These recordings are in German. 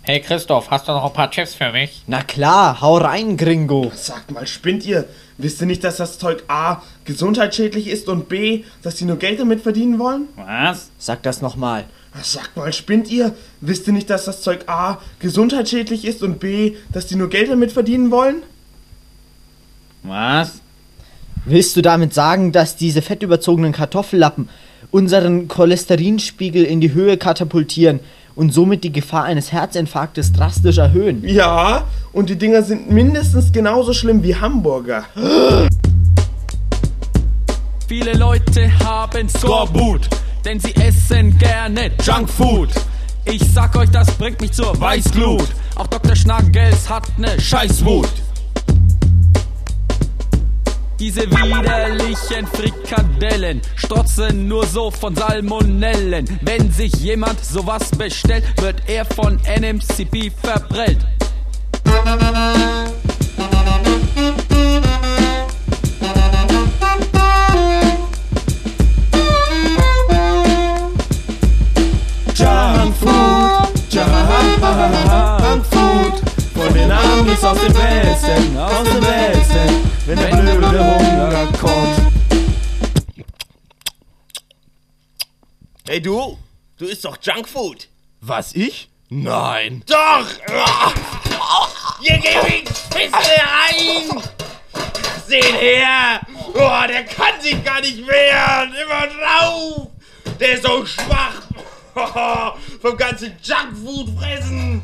Hey Christoph, hast du noch ein paar Chips für mich? Na klar, hau rein, Gringo. Sagt mal, spinnt ihr? Wisst ihr nicht, dass das Zeug A. gesundheitsschädlich ist und B. dass die nur Geld damit verdienen wollen? Was? Sag das nochmal. Sagt mal, spinnt ihr? Wisst ihr nicht, dass das Zeug A. gesundheitsschädlich ist und B. dass die nur Geld damit verdienen wollen? Was? Willst du damit sagen, dass diese fettüberzogenen Kartoffellappen unseren Cholesterinspiegel in die Höhe katapultieren und somit die Gefahr eines Herzinfarktes drastisch erhöhen? Ja, und die Dinger sind mindestens genauso schlimm wie Hamburger. Viele Leute haben Skorbut, denn sie essen gerne Junkfood. Ich sag euch, das bringt mich zur Weißglut. Auch Dr. Schnaggels hat ne Scheißwut. Diese widerlichen Frikadellen strotzen nur so von Salmonellen. Wenn sich jemand sowas bestellt, wird er von NMCP verprellt. Junkfood, Junkfood, von den Amis aus dem Westen, wenn der blöde Hunger kommt. Hey du isst doch Junkfood. Was, ich? Nein. Doch! Hier geh ich Pisse rein! Seht her! Oh, der kann sich gar nicht wehren! Immer drauf! Der ist so schwach! Vom ganzen Junkfood fressen!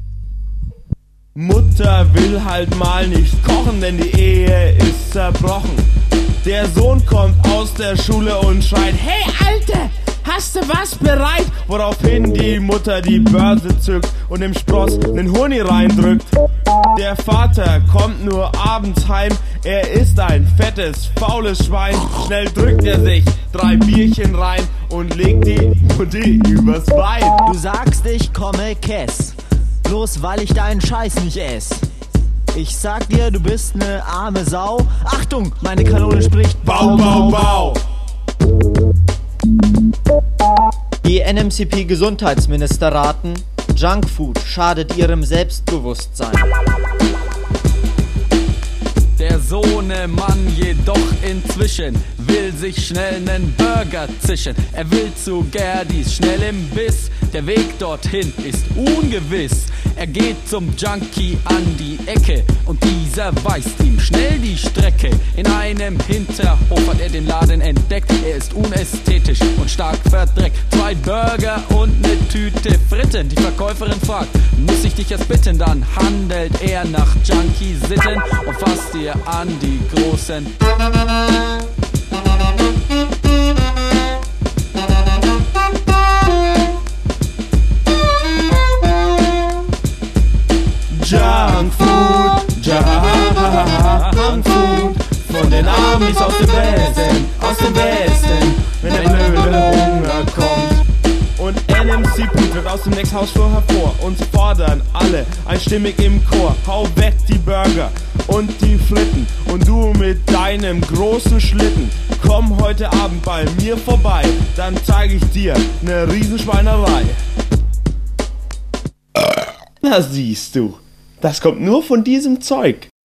Mutter will halt mal nicht kochen, denn die Ehe ist zerbrochen. Der Sohn kommt aus der Schule und schreit: Hey Alter, hast du was bereit? Woraufhin die Mutter die Börse zückt und dem Spross nen Honig reindrückt. Der Vater kommt nur abends heim, er ist ein fettes, faules Schwein. Schnell drückt er sich 3 Bierchen rein und legt die Mutti übers Bein. Du sagst, ich komme Kess, bloß weil ich deinen Scheiß nicht ess. Ich sag dir, du bist ne arme Sau. Achtung, meine Kanone spricht Bau, bau, bau. Die NMCP-Gesundheitsminister raten, Junkfood schadet ihrem Selbstbewusstsein. Der Sohnemann jedoch inzwischen will sich schnell nen Burger zischen. Er will zu Gerdis schnell im Biss. Der Weg dorthin ist ungewiss. Er geht zum Junkie an die Ecke und dieser weist ihm schnell die Strecke. In einem Hinterhof hat er den Laden entdeckt. Er ist unästhetisch und stark verdreckt. 2 Burger und ne Tüte Fritten. Die Verkäuferin fragt: Muss ich dich erst bitten? Dann handelt er nach Junkie-Sitten und fasst ihr an die großen. Junkfood, Junkfood, von den Amis aus dem Westen, wenn der blöde Hunger kommt. Und NMCP tritt aus dem Nexthausflur hervor und fordern alle einstimmig im Chor: Hau weg die Burger und die Fritten und du mit deinem großen Schlitten. Komm heute Abend bei mir vorbei, dann zeige ich dir ne Riesenschweinerei. Na siehst du, das kommt nur von diesem Zeug.